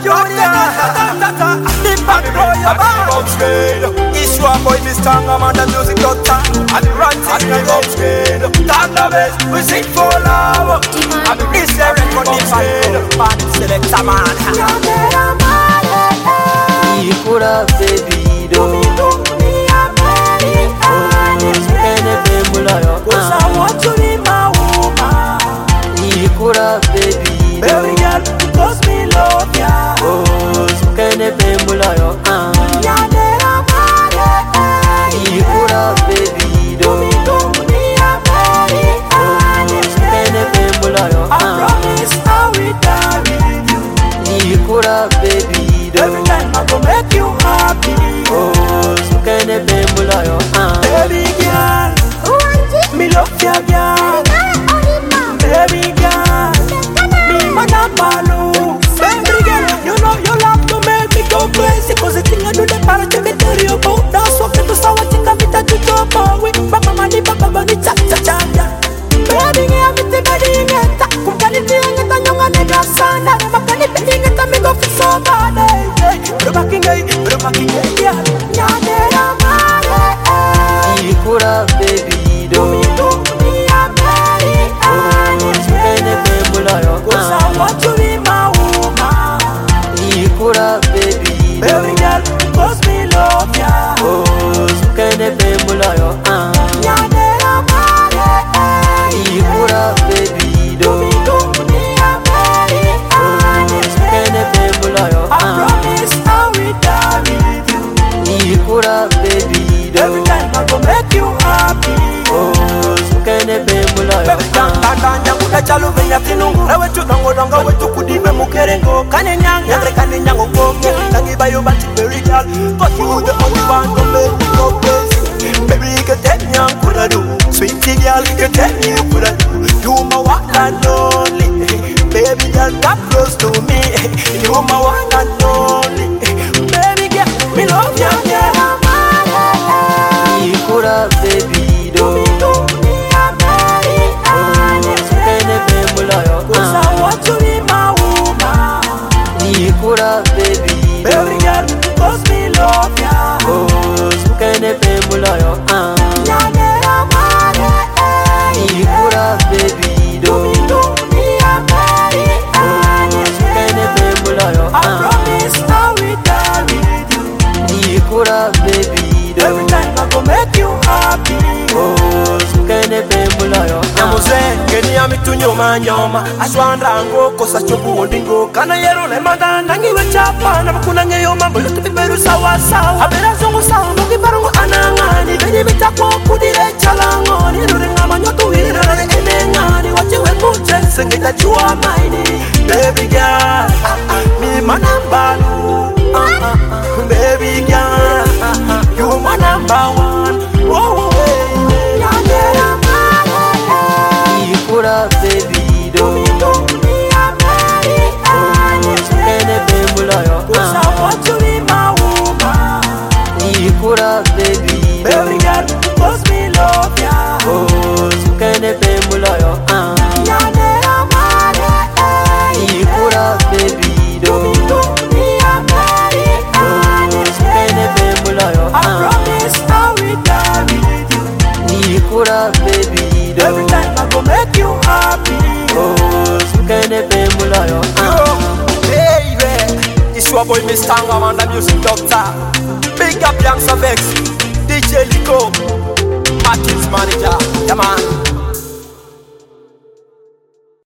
It's your boy, Mr. Stronger, the music doctor. And the ranting, the bomb scale. Thunder bass, we sing for love. And this year, record the fan selector man. Ikura baby do me cause I want to be my woman. Ikura baby baby girl, cause me love ya. Sukene bembula yo Ikura baby do me Sukene bembula yo I promise I will die with you. Ikura baby do every time I go make you happy. Sukene bembula yo baby girl, me love ya girl. Baby girl, me madam Balu. Baby girl, you know you love to make me go crazy. Cause the thing I do the para to me tell you about. That's what you do, so I think I'm it to jump away. Papa money, papa money, cha cha cha cha. Baby girl, me te body ngeta. Kumkani te ngeta nyonga nega sana. Makani te ngeta me go feel so bad. Bro baking yeah. Nyadera mare. Ikura baby do me cause I want to be my woman. Ikura baby baby girl, cause me love ya. Sukene bembula yo Nyadera mare. Ikura baby do me Sukene bembula yo I promise I will die with you. Ikura baby do every time I go make you happy. Sukene bembula yo Chalo venya tinungu Ewe chutango donga wetu kudive mukerengo Kane nyang Yangre kane nyango komye Tangi bayo bati very girl Cause you the only one to make me go crazy. Baby you can tell me I'm coulda do. Sweetie girl you can tell me you coulda do. You my one and only. Baby girl come close to me. You my one and only. Baby girl me love ya girl. Ikura baby do cause I want to be my woman. Ikura baby baby girl, cause me love ya. Sukene bembula yo Nyadera mare. Ikura baby do Sukene bembula yo I promise I will die with you. Ikura baby do every time I go make you happy. Sukene bembula yo Namuze keni ya mitu nyoma Aswandra ngo kosa chobu ondingo Kana yero le madanda ngiwe chapa Na makuna ngeyo mambo yote biberu sawa sawa Abera zongo sawa Mungi barongo anangani Benye mitako kudire chalangoni Nure ngama nyotu hira Nure enengani Wachiwe kuche Sengita chua maini Baby girl Mi manambalu Baby girl You my number one. Ikura baby do Sukene bembula yo cause I want to be my woman. Ikura baby baby girl, cause me love ya. Sukene bembula yo Nyadera mare. Ikura baby do Sukene bembula yo I promise I will die with you. Ikura baby do every time I go make you happy. Sukene bembula yo Baby, it's your boy Mr. Stronger, the music doctor. Big up Young Savex, DJ Lico.